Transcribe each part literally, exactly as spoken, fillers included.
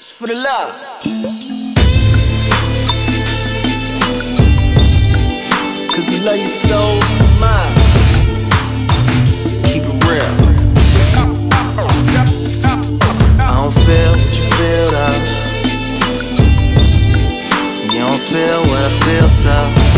It's for the love. Cause I love you so much. Keep it real. I don't feel what you feel though. You don't feel what I feel, so.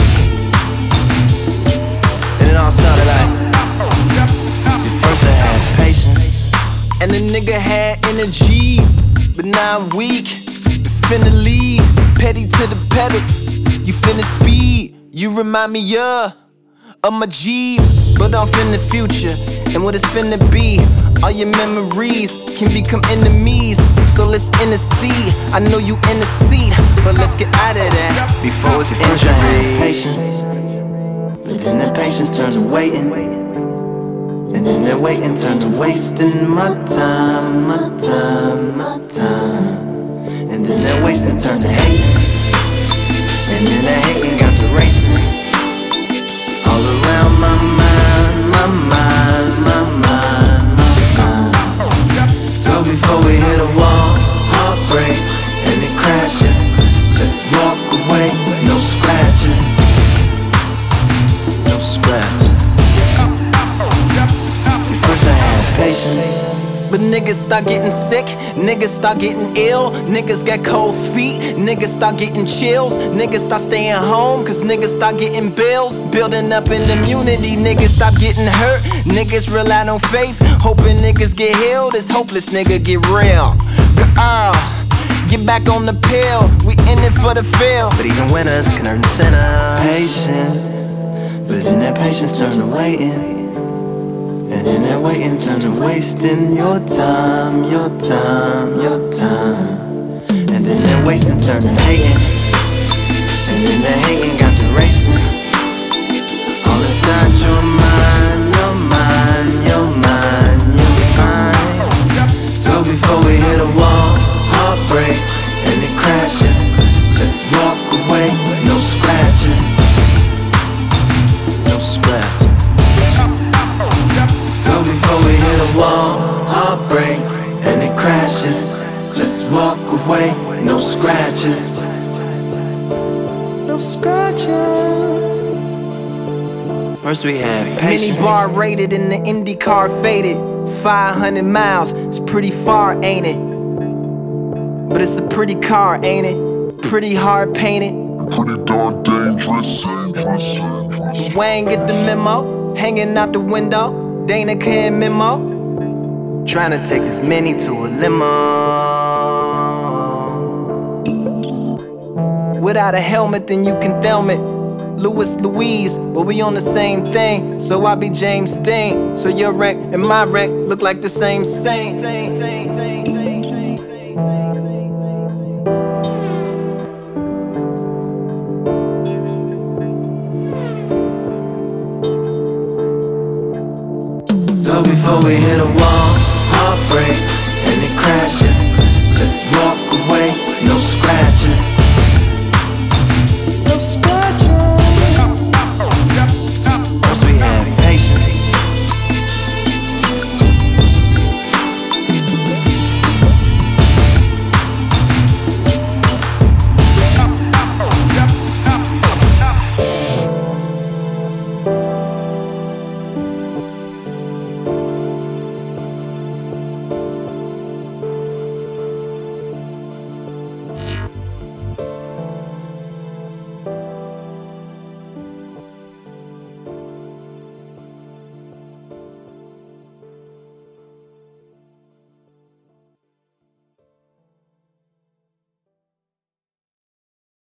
And it all started like, see, first I had patience, and the nigga had energy, but now I'm weak. You finna lead, petty to the pedal. You finna speed. You remind me of, of my Jeep, but off in the future, and what it's finna be. All your memories can become enemies, so let's intercede. I know you in the seat, but let's get out of that before it's injury. I had patience, but then that patience turned to waiting, and then that waiting turned to wasting my time, my time, my time. And then that wasting turned to hating, and then that hating got to racing all around my mind, my mind, my mind, my mind. So before we hit a wall, heartbreak, and it crashes, just walk away, no scratches, no scratches. See, first I had patience, but niggas start getting sick, niggas start getting ill, niggas got cold feet, niggas start getting chills, niggas start staying home, cause niggas start getting bills, building up an immunity, niggas stop getting hurt, niggas rely on faith, hoping niggas get healed, this hopeless nigga get real. Girl, get back on the pill, we in it for the feel, but even winners can earn sinners. Patience, but then that patience turned to waiting, and then that waiting turned to wasting your time, your time, your time. And then that wasting turned to hating, and then that hating got to racing all inside your mind, your mind, your mind, your mind. So before we hit a wall, heartbreak, and it crashes, just walk away, no scratches, no scratches. So before we hit a wall, heartbreak, and it crashes, just walk away, no scratches, no scratches. First we had patience. Mini bar rated in the Indy car faded, five hundred miles, it's pretty far, ain't it? But it's a pretty car, ain't it? Pretty hard painted, pretty darn dangerous. Wayne get the memo, hanging out the window. Dana can't memo, trying to take this mini to a limo. Without a helmet, then you can thelmet. Louis Louise, but we on the same thing. So I be James Dean. So your wreck and my wreck look like the same scene. So before we hit a wall, heartbreak, and it crashes, just walk away, no scratches.